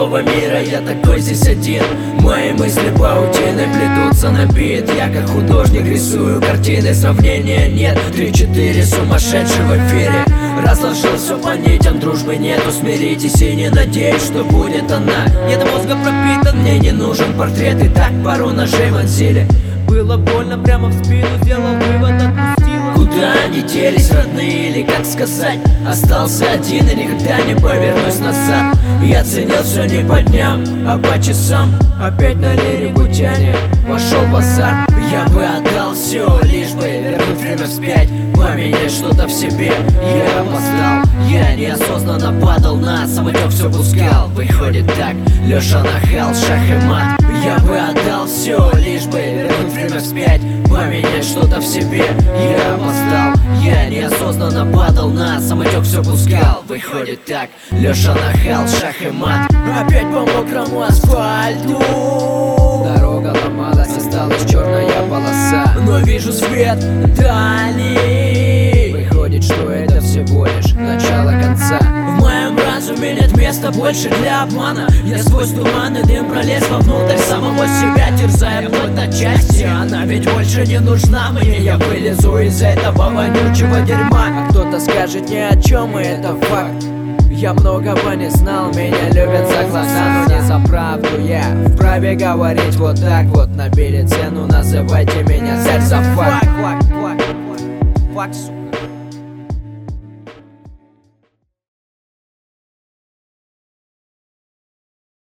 злого мира, я такой здесь один. Мои мысли паутиной плетутся на бит. Я как художник рисую картины, сравнения нет. 3-4 сумасшедшие в эфире. Разложил все по нитям, дружбы нету, смиритесь и не надеюсь, что будет она. Не до мозга пропитан, мне не нужен портрет, и так пару ножей вонзили. Было больно прямо в спину, сделал вывод, отпустила. Куда они делись, родные, или как сказать? Остался один и никогда не повернусь назад. Я ценил все не по дням, а по часам. Опять на лирику тянет, пошел базар. Я бы отдал все, лишь бы вернуть время вспять, поменять что-то в себе. Я опоздал, я неосознанно падал на самотек, все пускал. Выходит так, Леша нахал, шах и мат. Я бы отдал все, лишь бы вернуть время вспять, поменять что-то в себе. Я опоздал, я неосознанно падал на самотек, все пускал. Выходит так, Леша нахал, шах и мат. Опять по мокрому асфальту. Дорога ломалась, осталась черная полоса, но вижу свет дали. Выходит, что это всего лишь начало конца. В моем разуме нет места больше для обмана. Я сквозь туман и дым пролез вовнутрь самого себя, терзая плоть на части. Она ведь больше не нужна мне, я вылезу из этого вонючего дерьма. А кто-то скажет ни о чем, и это факт. Я многого не знал, меня любят за глаза, но не за правду. Я вправе говорить вот так вот, набили цену, называйте меня царь за факт. Факт,